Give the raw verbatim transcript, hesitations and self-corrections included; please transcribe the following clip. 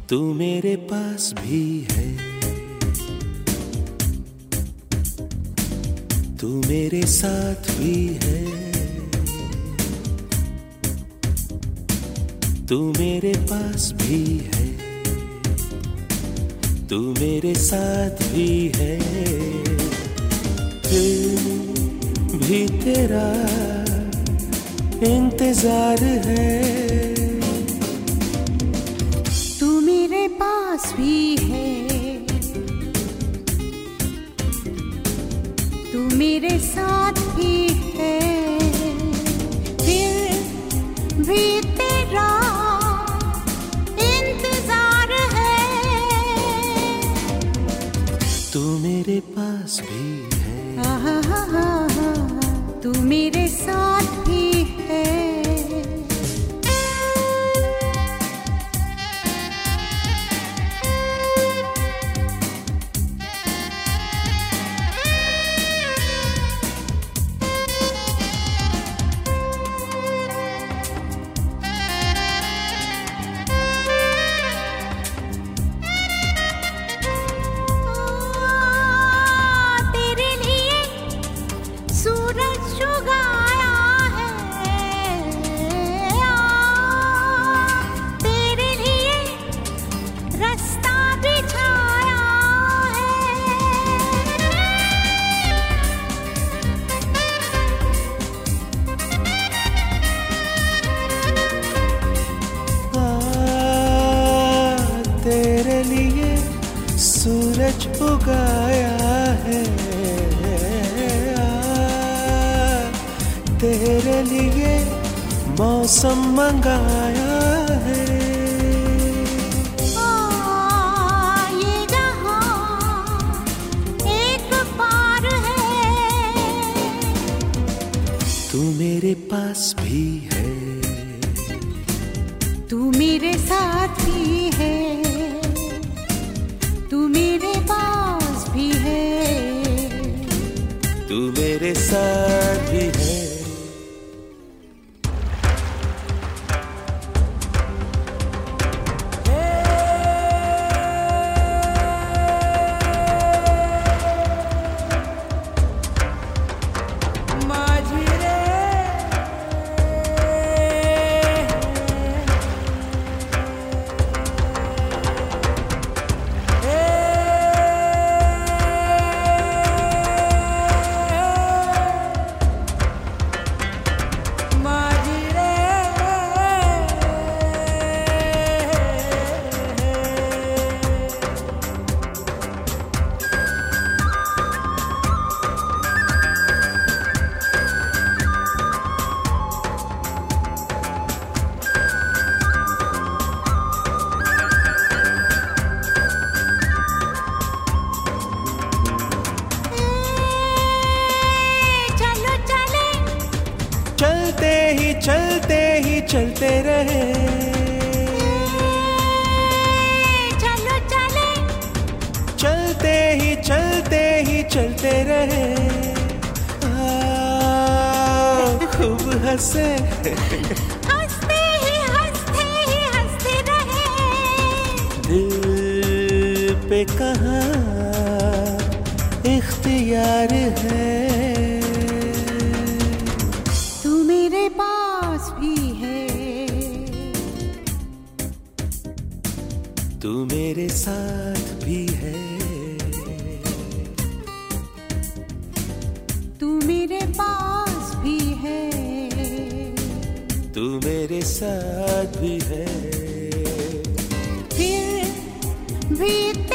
तू मेरे पास भी है, तू मेरे साथ भी है, तू मेरे पास भी है, तू मेरे साथ भी है। फिर भी तेरा इंतजार है, तू मेरे पास भी है, तू मेरे साथ भी है। फिर भी तेरा इंतजार है, तू मेरे पास भी है, तू मेरे साथ भी है। तेरे लिए सूरज उगाया है, तेरे लिए मौसम मंगाया है। आ, ये जहां एक पार है, तू मेरे पास भी है, तू मेरे साथ भी है, तू मेरे पास भी है, तू मेरे साथ भी है। चलते ही चलते ही चलते रहे, चलो चले, चलते ही चलते ही चलते रहे। खूब हंसे, हंसते ही हंसते ही हंसते रहे। दिल पे कहाँ इख्तियार है, तू मेरे पास भी है, तू मेरे साथ भी है, तू मेरे पास भी है, तू मेरे साथ भी है। फिर भी